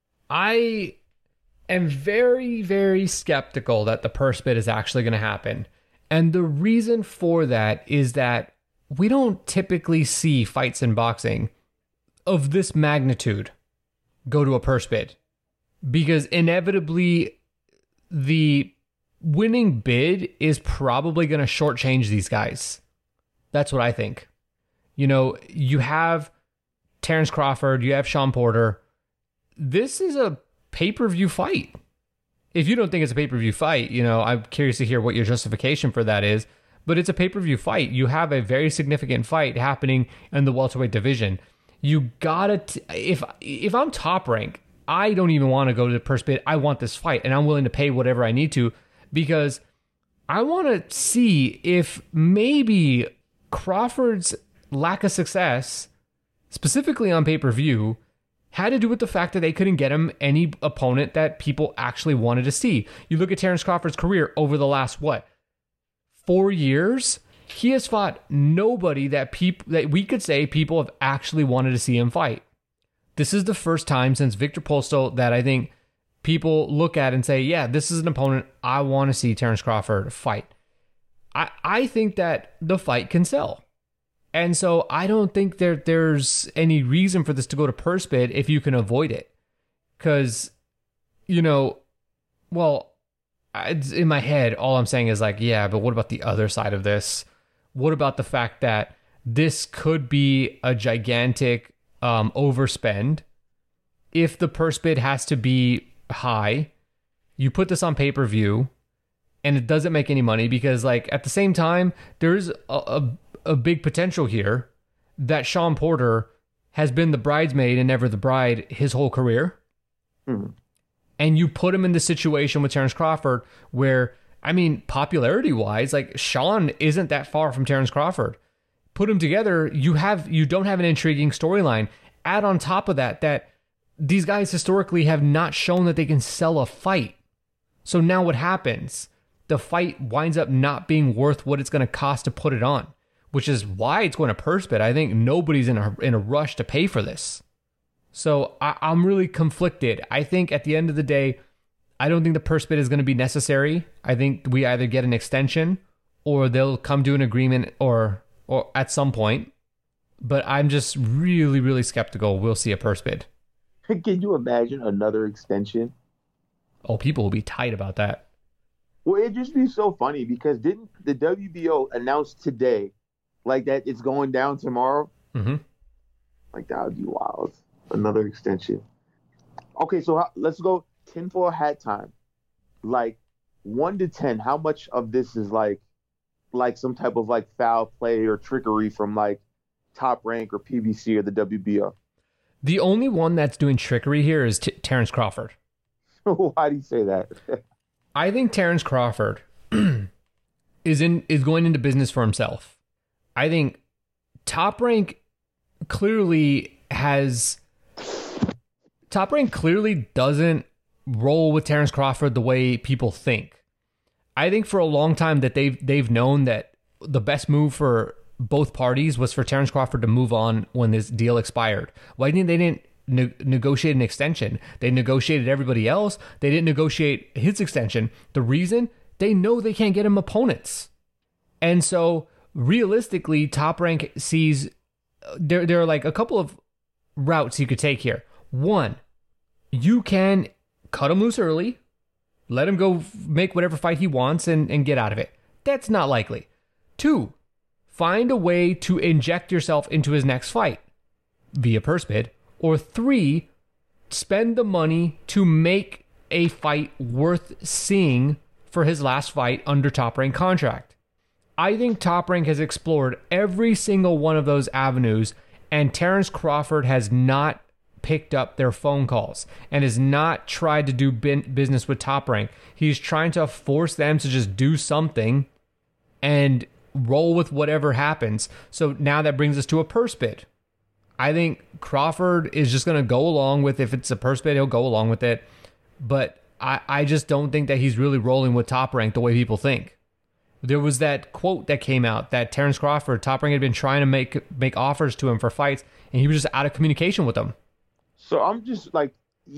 I am very, very skeptical that the purse bid is actually going to happen. And the reason for that is that we don't typically see fights in boxing of this magnitude go to a purse bid, because inevitably the winning bid is probably going to shortchange these guys. That's what I think. You know, you have Terrence Crawford, you have Shawn Porter. This is a pay-per-view fight. If you don't think it's a pay-per-view fight, you know, I'm curious to hear what your justification for that is. But it's a pay-per-view fight. You have a very significant fight happening in the welterweight division. You gotta, if I'm Top Rank, I don't even want to go to the purse bid. I want this fight, and I'm willing to pay whatever I need to, because I want to see if maybe Crawford's lack of success, specifically on pay-per-view, had to do with the fact that they couldn't get him any opponent that people actually wanted to see. You look at Terrence Crawford's career over the last, 4 years? He has fought nobody that we could say people have actually wanted to see him fight. This is the first time since Victor Postol that I think people look at and say, yeah, this is an opponent I want to see Terrence Crawford fight. I think that the fight can sell. And so I don't think there's any reason for this to go to purse bid if you can avoid it. Because, you know, well, in my head, all I'm saying is like, yeah, but what about the other side of this? What about the fact that this could be a gigantic overspend? If the purse bid has to be high, you put this on pay-per-view, and it doesn't make any money because, like, at the same time, there's a big potential here that Shawn Porter has been the bridesmaid and never the bride his whole career. Mm-hmm. And you put him in the situation with Terrence Crawford where, I mean, popularity-wise, like, Shawn isn't that far from Terrence Crawford. Put them together, you don't have an intriguing storyline. Add on top of that these guys historically have not shown that they can sell a fight. So now what happens? The fight winds up not being worth what it's going to cost to put it on, which is why it's going to purse bid. I think nobody's in a rush to pay for this. So I'm really conflicted. I think at the end of the day, I don't think the purse bid is going to be necessary. I think we either get an extension or they'll come to an agreement or at some point. But I'm just really, really skeptical we'll see a purse bid. Can you imagine another extension? Oh, people will be tight about that. Well, it'd just be so funny because didn't the WBO announce today, like, that it's going down tomorrow? Mm-hmm. Like, that would be wild. Another extension. Okay, so let's go tinfoil hat time. Like, 1 to 10, how much of this is like some type of like foul play or trickery from like Top Rank or PBC or the WBO? The only one that's doing trickery here is Terrence Crawford. Why do you say that? I think Terrence Crawford is going into business for himself. I think Top Rank clearly doesn't roll with Terrence Crawford the way people think. I think for a long time that they've known that the best move for both parties was for Terrence Crawford to move on when this deal expired. Why didn't they negotiate an extension? They negotiated everybody else. They didn't negotiate his extension. The reason? They know they can't get him opponents. And so realistically, Top Rank sees there are like a couple of routes you could take here. One, you can cut him loose early, let him go make whatever fight he wants and get out of it. That's not likely. Two, find a way to inject yourself into his next fight via purse bid. Or three, spend the money to make a fight worth seeing for his last fight under Top Rank contract. I think Top Rank has explored every single one of those avenues, and Terrence Crawford has not picked up their phone calls and has not tried to do business with Top Rank. He's trying to force them to just do something and roll with whatever happens. So now that brings us to a purse bid. I think Crawford is just going to go along with, if it's a purse bid, he'll go along with it. But I just don't think that he's really rolling with Top Rank the way people think. There was that quote that came out that Terrence Crawford, Top Rank had been trying to make offers to him for fights, and he was just out of communication with them. So I'm just like,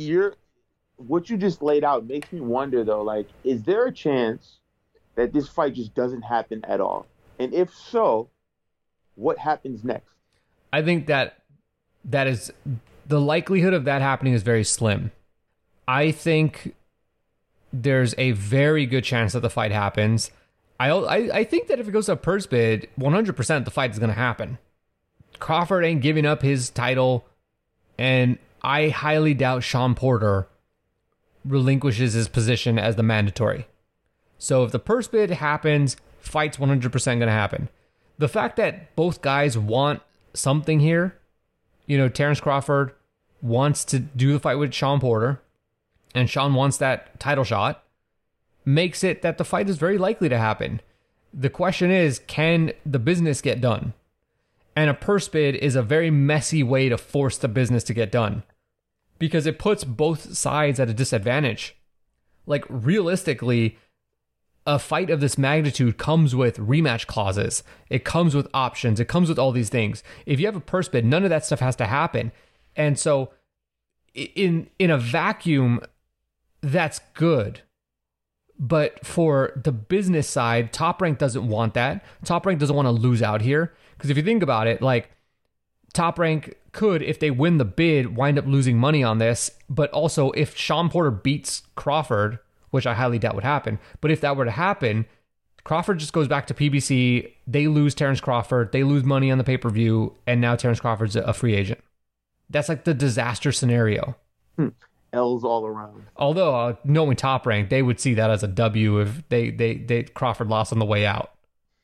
what you just laid out makes me wonder though, like, is there a chance that this fight just doesn't happen at all? And if so, what happens next? I think that is the likelihood of that happening is very slim. I think there's a very good chance that the fight happens. I think that if it goes to a purse bid, 100% the fight is going to happen. Crawford ain't giving up his title, and I highly doubt Sean Porter relinquishes his position as the mandatory. So if the purse bid happens, fight's 100% going to happen. The fact that both guys want something here, Terrence Crawford wants to do the fight with Sean Porter, and Sean wants that title shot, makes it that the fight is very likely to happen. The question is, can the business get done? And a purse bid is a very messy way to force the business to get done, because it puts both sides at a disadvantage. Like, realistically, a fight of this magnitude comes with rematch clauses. It comes with options. It comes with all these things. If you have a purse bid, none of that stuff has to happen. And so in a vacuum, that's good. But for the business side, Top Rank doesn't want that. Top Rank doesn't want to lose out here. Because if you think about it, like, Top Rank could, if they win the bid, wind up losing money on this. But also, if Sean Porter beats Crawford, which I highly doubt would happen, but if that were to happen, Crawford just goes back to PBC. They lose Terrence Crawford. They lose money on the pay-per-view. And now Terrence Crawford's a free agent. That's like the disaster scenario. L's all around. Although, knowing Top Rank, they would see that as a W if they Crawford lost on the way out.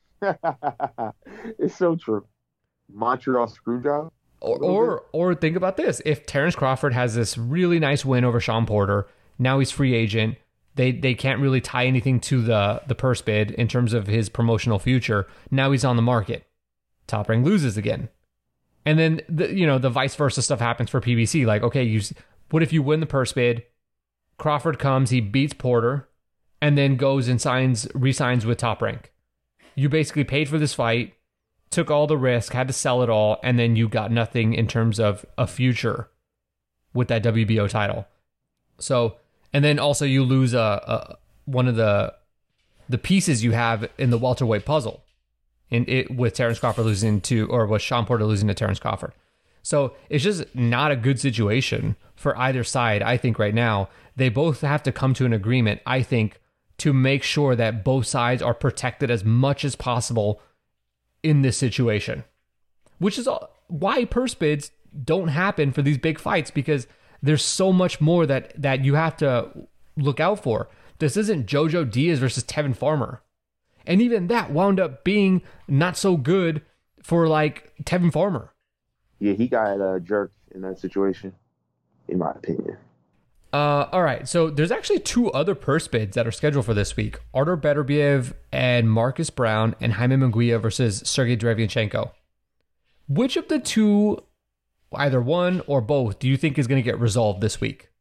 It's so true. Montreal Screwjob. Or think about this: if Terrence Crawford has this really nice win over Sean Porter, now he's free agent. They can't really tie anything to the purse bid in terms of his promotional future. Now he's on the market. Top Rank loses again, and then the vice versa stuff happens for PBC. Like, okay, what if you win the purse bid? Crawford comes, he beats Porter, and then goes and re-signs with Top Rank. You basically paid for this fight, took all the risk, had to sell it all, and then you got nothing in terms of a future with that WBO title. So, and then also you lose one of the pieces you have in the welterweight puzzle, with Terrence Crawford losing with Sean Porter losing to Terrence Crawford. So it's just not a good situation for either side, I think, right now. They both have to come to an agreement, I think, to make sure that both sides are protected as much as possible in this situation. Which is why purse bids don't happen for these big fights, because there's so much more that you have to look out for. This isn't Jojo Diaz versus Tevin Farmer. And even that wound up being not so good for, like, Tevin Farmer. Yeah, he got jerked in that situation, in my opinion. All right, so there's actually two other purse bids that are scheduled for this week. Artur Beterbiev and Marcus Brown and Jaime Munguia versus Sergey Derevyanchenko. Which of the two, either one or both, do you think is going to get resolved this week?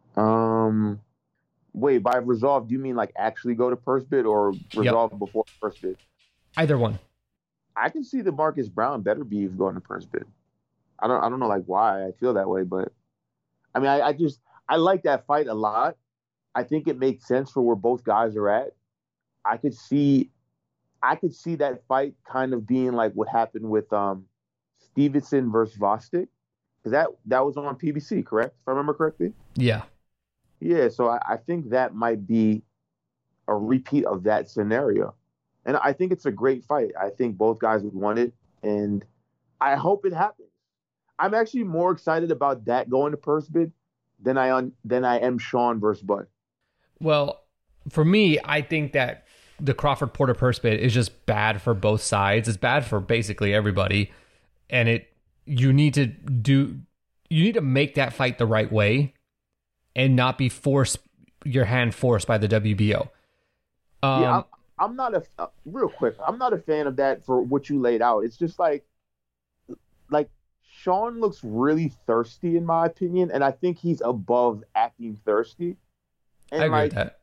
Wait, by resolved, do you mean like actually go to purse bid or resolve before purse bid? Either one. I can see the Marcus Brown Beterbiev going to purse bid. I don't know like why I feel that way, but I mean, I like that fight a lot. I think it makes sense for where both guys are at. I could see that fight kind of being like what happened with Stevenson versus Vostok, because that was on PBC, correct? If I remember correctly. Yeah. Yeah, so I think that might be a repeat of that scenario, and I think it's a great fight. I think both guys would want it, and I hope it happens. I'm actually more excited about that going to purse bid than I am Sean versus Bud. Well, for me, I think that the Crawford Porter purse bid is just bad for both sides. It's bad for basically everybody, and you need to make that fight the right way, and not be your hand forced by the WBO. Yeah, I'm not real quick. I'm not a fan of that for what you laid out. It's just like Sean looks really thirsty in my opinion, and I think he's above acting thirsty. I And agree with that.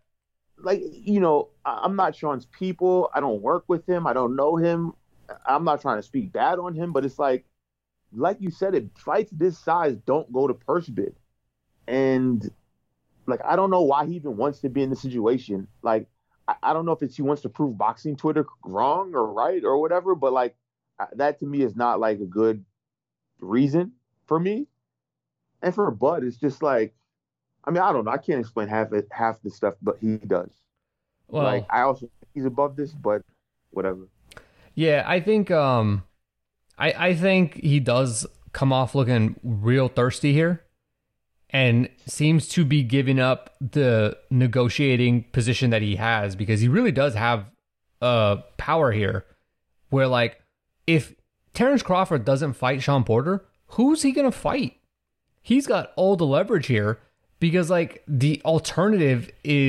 I'm not Sean's people. I don't work with him. I don't know him. I'm not trying to speak bad on him, but it's like you said, it fights this size don't go to purse bid. And like, I don't know why he even wants to be in the situation. Like, I don't know if it's he wants to prove boxing Twitter wrong or right or whatever, but like that to me is not like a good reason for me. And for Bud, it's just like, I mean, I don't know. I can't explain half the stuff, but he does. Like, Well, I also think he's above this, but whatever. yeah, I think I think he does come off looking real thirsty here and seems to be giving up the negotiating position that he has because he really does have power here where like if Terrence Crawford doesn't fight Sean Porter, who's he going to fight? He's got all the leverage here because like the alternative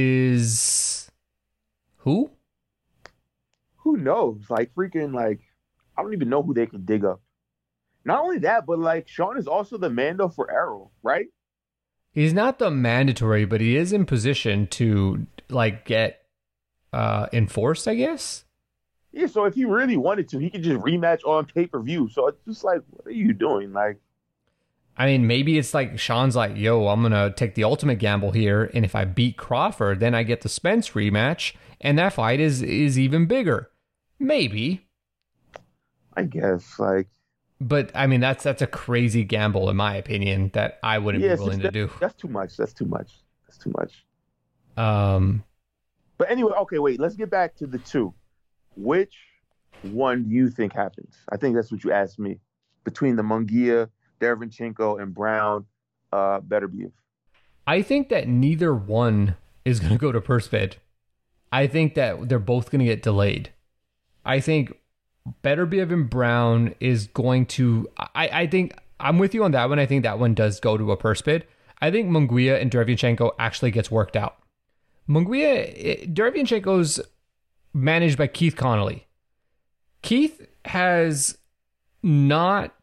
is who? Who knows? Like, freaking, like, I don't even know who they can dig up. Not only that, but like, Sean is also the Mando for Errol, right? He's not the mandatory, but he is in position to like get enforced, I guess. Yeah, so if he really wanted to, he could just rematch on pay-per-view. So it's just like, what are you doing? Like, I mean, maybe it's like Sean's like, yo, I'm going to take the ultimate gamble here. And if I beat Crawford, then I get the Spence rematch. And that fight is even bigger. Maybe. I guess, like, But I mean, that's a crazy gamble, in my opinion, that I wouldn't be willing to do. that's too much. That's too much. That's too much. Um, But anyway, okay, wait, let's get back to the two. Which one do you think happens? I think that's what you asked me. Between the Munguia, Derevyanchenko, and Brown, Beterbiev. I think that neither one is going to go to purse bid. I think that they're both going to get delayed. I think Beterbiev and Brown is going to... I think I'm with you on that one. I think that one does go to a purse bid. I think Munguia and Derevyanchenko actually gets worked out. Derevyanchenko's managed by Keith Connolly. Keith has not...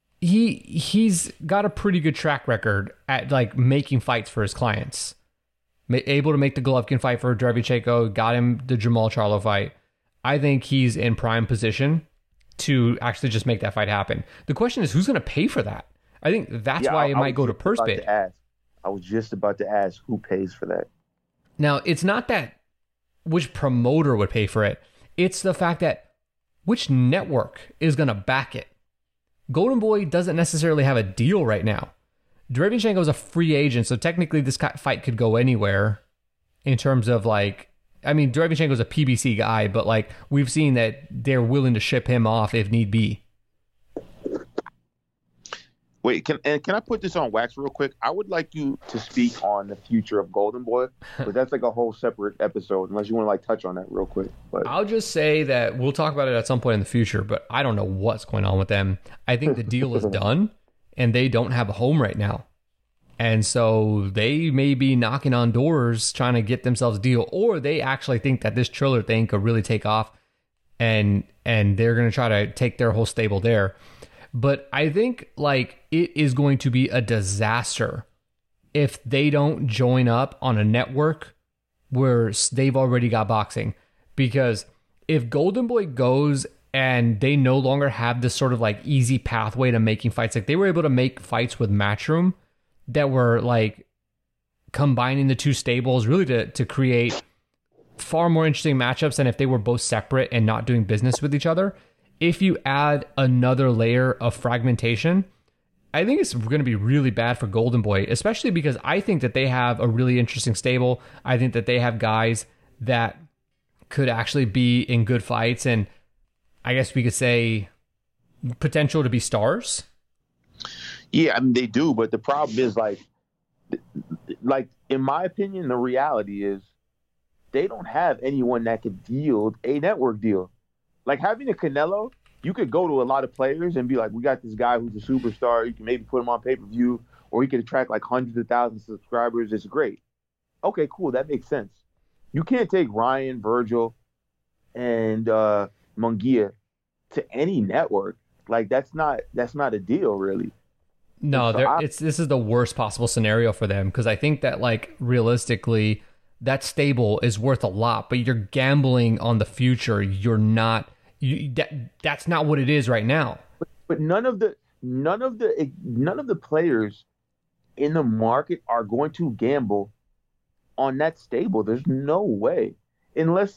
He's got a pretty good track record at like making fights for his clients. Able to make the Golovkin fight for Derevyanchenko, got him the Jamal Charlo fight. I think he's in prime position to actually just make that fight happen. The question is, who's going to pay for that? I think that's why it might go to purse bid. I was just about to ask who pays for that. Now, it's not that which promoter would pay for it. It's the fact that which network is going to back it. Golden Boy doesn't necessarily have a deal right now. Derevyanchenko is a free agent, so technically this fight could go anywhere in terms of like, I mean, Derevyanchenko is a PBC guy, but like we've seen that they're willing to ship him off if need be. Wait, can I put this on wax real quick? I would like you to speak on the future of Golden Boy, but that's like a whole separate episode, unless you want to like touch on that real quick. But I'll just say that we'll talk about it at some point in the future, but I don't know what's going on with them. I think the deal is done, and they don't have a home right now. And so they may be knocking on doors trying to get themselves a deal, or they actually think that this Triller thing could really take off, and they're going to try to take their whole stable there. But I think like it is going to be a disaster if they don't join up on a network where they've already got boxing. Because if Golden Boy goes and they no longer have this sort of like easy pathway to making fights, like they were able to make fights with Matchroom that were like combining the two stables really to create far more interesting matchups than if they were both separate and not doing business with each other. If you add another layer of fragmentation, I think it's going to be really bad for Golden Boy, especially because I think that they have a really interesting stable. I think that they have guys that could actually be in good fights, and I guess we could say potential to be stars. yeah, I mean they do, but the problem is like in my opinion, the reality is they don't have anyone that could yield a network deal. Like having a Canelo, you could go to a lot of players and be like, we got this guy who's a superstar. You can maybe put him on pay-per-view, or he could attract like hundreds of thousands of subscribers. It's great. Okay, cool. That makes sense. You can't take Ryan, Virgil, and Munguia to any network. Like that's not a deal, really. No, this is the worst possible scenario for them because I think that like realistically, that stable is worth a lot, but you're gambling on the future. You're not. That's not what it is right now. But none of the players in the market are going to gamble on that stable. There's no way, unless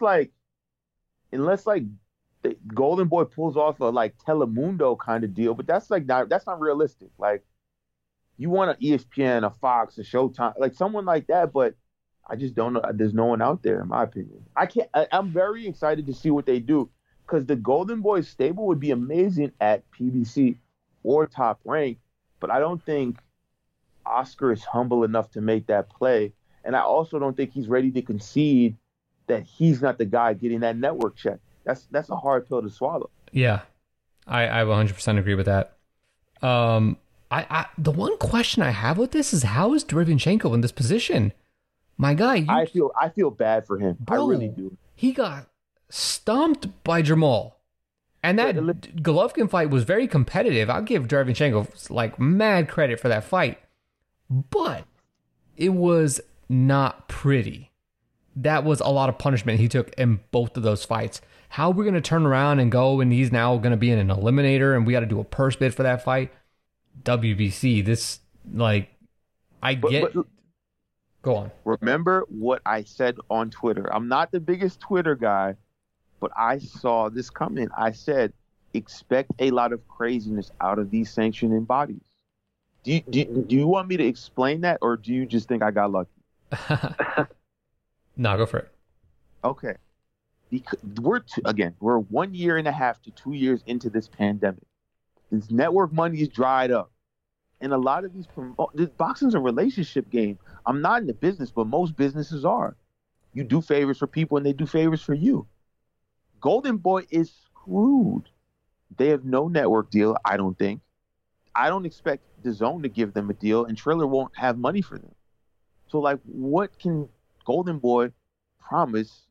the Golden Boy pulls off a like Telemundo kind of deal. But that's not realistic. Like, you want an ESPN, a Fox, a Showtime, like someone like that. But I just don't know. There's no one out there, in my opinion. I'm very excited to see what they do, because the Golden Boy stable would be amazing at PBC or Top Rank. But I don't think Oscar is humble enough to make that play. And I also don't think he's ready to concede that he's not the guy getting that network check. That's a hard pill to swallow. Yeah, I 100% agree with that. The one question I have with this is, how is Derevyanchenko in this position? My guy, I feel bad for him. Bro, I really do. He got stumped by Jamal. And that Golovkin fight was very competitive. I'll give Derevyanchenko like mad credit for that fight. But it was not pretty. That was a lot of punishment he took in both of those fights. How are we going to turn around and go, and he's now going to be in an eliminator, and we got to do a purse bid for that fight? WBC, this, like, go on. Remember what I said on Twitter. I'm not the biggest Twitter guy, but I saw this coming. I said, expect a lot of craziness out of these sanctioning bodies. Do you want me to explain that, or do you just think I got lucky? No, go for it. Okay. Because we're 1 year and a half to 2 years into this pandemic. This network money is dried up. And a lot of this boxing's a relationship game. I'm not in the business, but most businesses are. You do favors for people and they do favors for you. Golden Boy is screwed. They have no network deal, I don't think. I don't expect DAZN to give them a deal, and Triller won't have money for them. So, like, what can Golden Boy promise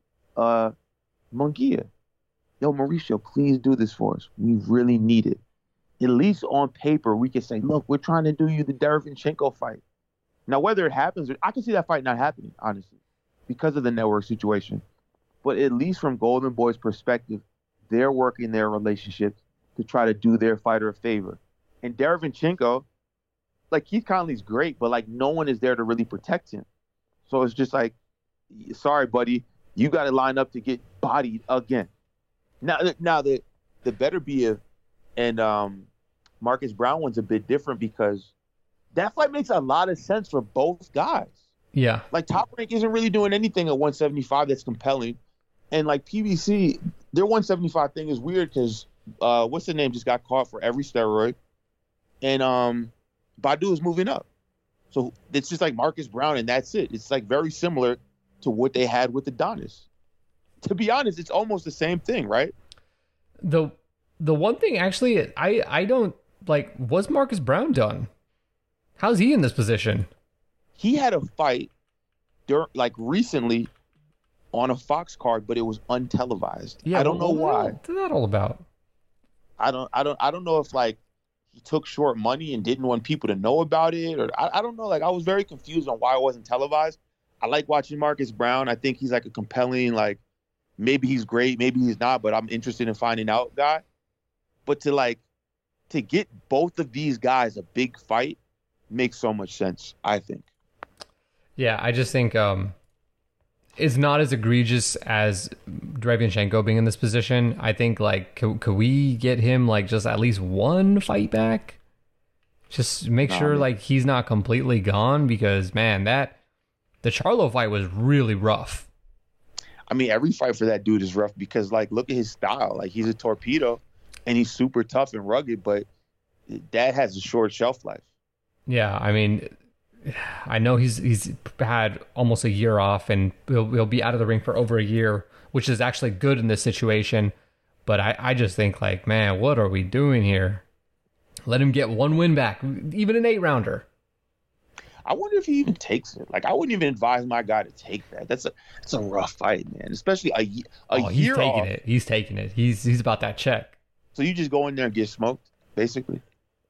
Munguia? Yo, Mauricio, please do this for us. We really need it. At least on paper, we can say, look, we're trying to do you the Derevyanchenko fight. Now, whether it happens, I can see that fight not happening, honestly, because of the network situation. But at least from Golden Boy's perspective, they're working their relationships to try to do their fighter a favor. And Derevyanchenko, like, Keith Conley's great, but, like, no one is there to really protect him. So it's just like, sorry, buddy, you got to line up to get bodied again. Now the Beterbiev and Marcus Brown one's a bit different, because that fight makes a lot of sense for both guys. Yeah. Like, Top Rank isn't really doing anything at 175 that's compelling. And, like, PBC, their 175 thing is weird because what's the name just got caught for every steroid. And Badu is moving up. So it's just like Marcus Brown, and that's it. It's like very similar to what they had with Adonis. To be honest, it's almost the same thing, right? The one thing, actually, I don't, like, was Marcus Brown done? How's he in this position? He had a fight recently on a Fox card, but it was untelevised. Yeah, I don't know why. What's that all about? I don't know if, like, he took short money and didn't want people to know about it, or I don't know. Like, I was very confused on why it wasn't televised. I like watching Marcus Brown. I think he's like a compelling, like, maybe he's great, maybe he's not, but I'm interested in finding out guy. But to get both of these guys a big fight makes so much sense, I think. Yeah, I just think it's not as egregious as Derevyanchenko being in this position. I think, like, could we get him, like, just at least one fight back? Just make sure, like, he's not completely gone, because, man, the Charlo fight was really rough. I mean, every fight for that dude is rough because, like, look at his style. Like, he's a torpedo, and he's super tough and rugged, but that has a short shelf life. Yeah, I mean, I know he's had almost a year off, and he'll be out of the ring for over a year, which is actually good in this situation. But I just think, like, man, what are we doing here? Let him get one win back, even an 8-rounder. I wonder if he even takes it. Like, I wouldn't even advise my guy to take that. That's a rough fight, man. Especially a year off. He's taking it. He's about that check. So you just go in there and get smoked, basically?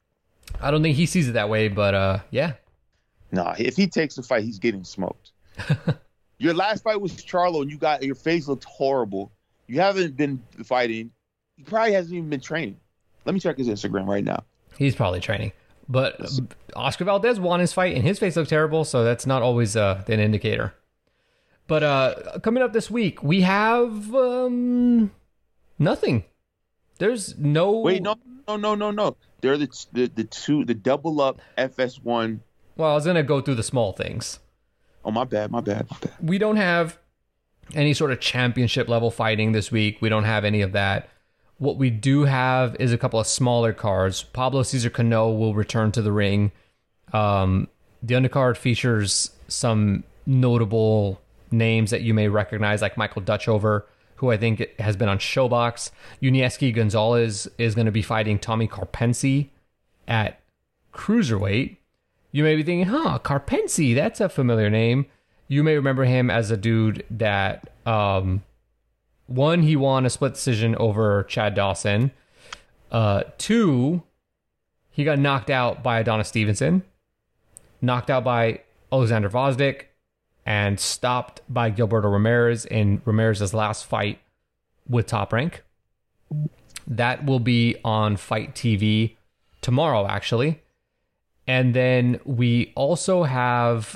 I don't think he sees it that way, but yeah. Nah, if he takes the fight, he's getting smoked. Your last fight was Charlo, and your face looked horrible. You haven't been fighting. He probably hasn't even been training. Let me check his Instagram right now. He's probably training. But Oscar Valdez won his fight, and his face looked terrible, so that's not always an indicator. But coming up this week, we have nothing. There's no... Wait, no. They're the double up FS1. Well, I was going to go through the small things. Oh, my bad. We don't have any sort of championship level fighting this week. We don't have any of that. What we do have is a couple of smaller cards. Pablo Cesar Cano will return to the ring. The undercard features some notable names that you may recognize, like Michael Dutchover, who I think has been on Showbox. Yunieski Gonzalez is going to be fighting Tommy Karpency at Cruiserweight. You may be thinking, Karpency, that's a familiar name. You may remember him as a dude that, one, he won a split decision over Chad Dawson. Two, he got knocked out by Adonis Stevenson, knocked out by Alexander Vosdick, and stopped by Gilberto Ramirez in Ramirez's last fight with Top Rank. That will be on Fight TV tomorrow, actually. And then we also have...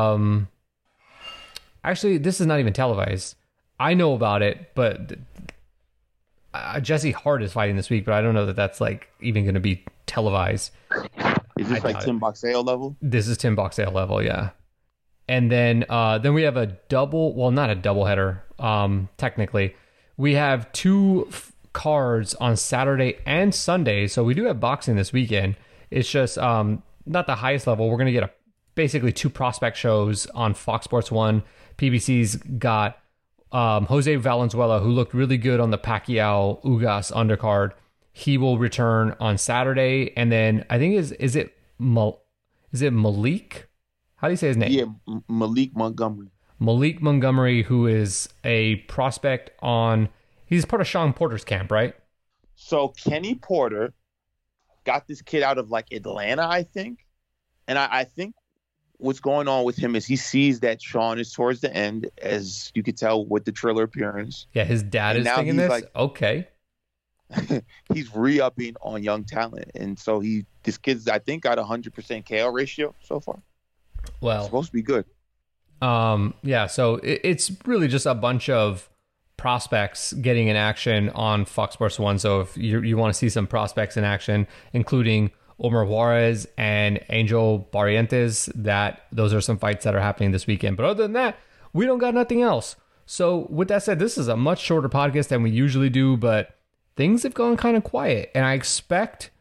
actually, this is not even televised. I know about it, but Jesse Hart is fighting this week, but I don't know that that's like even going to be televised. Is this like Tim Boxeo level? This is Tim Boxeo level, yeah. And then we have a double, well, not a doubleheader, technically. We have two cards on Saturday and Sunday, so we do have boxing this weekend. It's just not the highest level. We're going to get basically two prospect shows on Fox Sports 1. PBC's got Jose Valenzuela, who looked really good on the Pacquiao Ugas undercard. He will return on Saturday, and then I think is it Malik? How do you say his name? Yeah, Malik Montgomery. Malik Montgomery, who is a prospect he's part of Sean Porter's camp, right? So Kenny Porter got this kid out of like Atlanta, I think. And I think what's going on with him is he sees that Sean is towards the end, as you could tell with the Triller appearance. Yeah, his dad is thinking this? Like, okay. He's re-upping on young talent. And so this kid's, I think, got 100% KO ratio so far. Well, it's supposed to be good. Yeah, so it's really just a bunch of prospects getting in action on Fox Sports 1. So if you want to see some prospects in action, including Omar Juarez and Angel Barrientos, those are some fights that are happening this weekend. But other than that, we don't got nothing else. So with that said, this is a much shorter podcast than we usually do, but things have gone kind of quiet. And I expect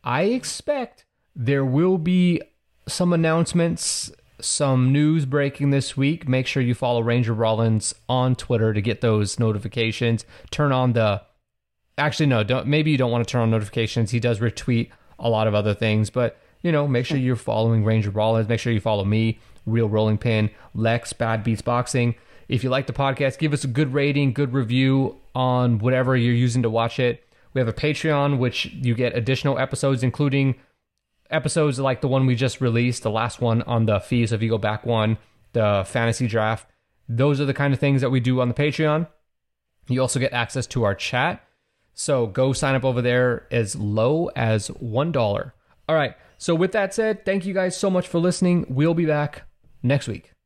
there will be some announcements, some news breaking this week. Make sure you follow Ranger Rollins on Twitter to get those notifications. Turn on maybe you don't want to turn on notifications. He does retweet a lot of other things, but make sure you're following Ranger Rollins. Make sure you follow me, Real Rolling Pin, Lex, Bad Beats Boxing. If you like the podcast, give us a good rating, good review on whatever you're using to watch it. We have a Patreon, which you get additional episodes, including episodes like the one we just released, the last one on the fee. So if you go back one, the fantasy draft, those are the kind of things that we do on the Patreon. You also get access to our chat. So go sign up over there as low as $1. All right. So with that said, thank you guys so much for listening. We'll be back next week.